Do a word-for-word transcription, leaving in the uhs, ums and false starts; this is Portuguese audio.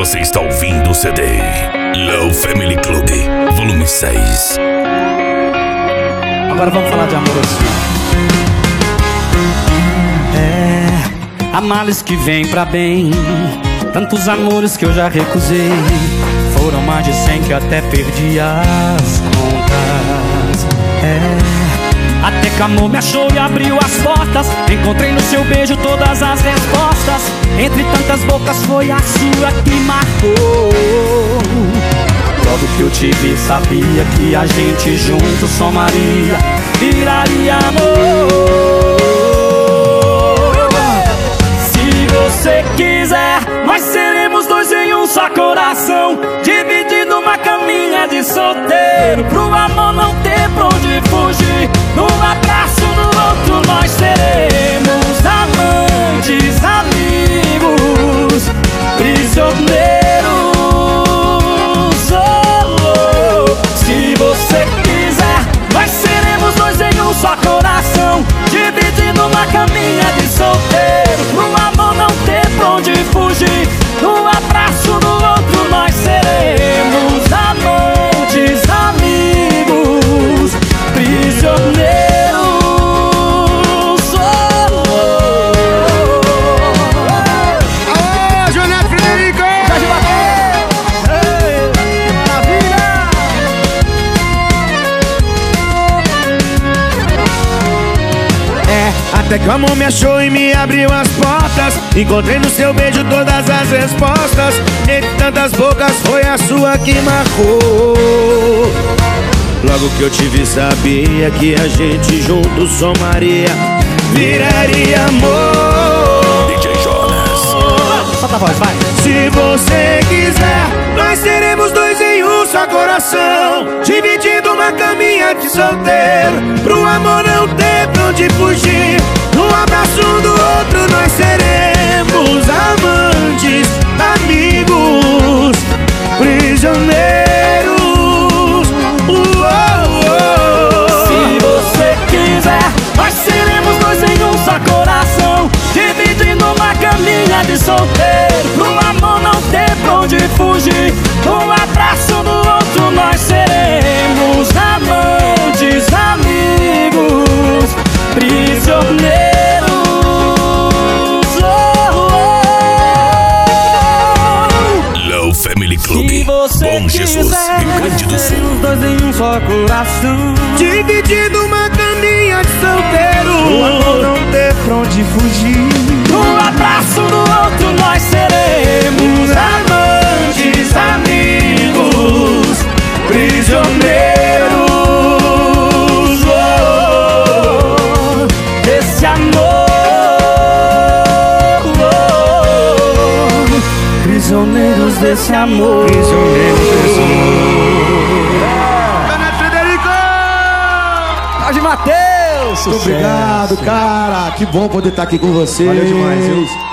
Você está ouvindo o C D Low Family Club, volume seis. Agora vamos falar de amor assim. É, há males que vêm pra bem. Tantos amores que eu já recusei. Foram mais de cem que até perdi as contas. É, até que amor me achou e abriu as portas. Encontrei no seu beijo todas as respostas. Entre tantas bocas foi a sua que marcou. Logo que eu te vi sabia que a gente junto somaria, viraria amor. Se você quiser, nós seremos dois em um só coração, dividindo uma caminha de solteiro, pro amor não ter pra onde fugir. Num abraço no outro nós seremos amantes, amigos, prisioneiros. Se você quiser, nós seremos dois em um só coração, dividindo uma caminha de solteiro, pro amor não ter pra onde fugir. Num abraço no outro nós seremos amantes, amigos, prisioneiros. Oh, oh, oh. Alô, Joné Frederico! Jorge Mateus! Ei, que maravilha! É, até que o amor me achou e me abriu as portas. Encontrei no seu beijo todas as respostas. Entre tantas bocas foi a sua que marcou. Logo que eu te vi sabia que a gente junto somaria, viraria amor. D J Jonas. Solta a voz, vai! Se você quiser, nós seremos dois em um só coração, dividindo uma caminha de solteiro, pro amor não ter pra onde fugir. Num abraço um do outro nós seremos amantes, amigos, prisioneiros. Uou, uou. Se você quiser, nós seremos dois em um só coração, dividindo uma caminha de solteiro, pro amor não ter pra onde fugir. Um abraço no outro nós seremos amantes, amigos, prisioneiros. Oh, oh. Low Family Club, Se você Bom Jesus, quiser, Rio Grande do nós Sul. seremos dois em um só coração, Dividindo uma caminha de solteiro, o amor não ter pra onde fugir. um abraço no outro nós seremos amantes, amigos, prisioneiros. Oh, desse amor, oh, prisioneiros desse amor. Prisioneiros desse amor. Joné Frederico! Jorge Mateus! Muito obrigado, cara. Que bom poder estar aqui com vocês. Valeu demais, viu?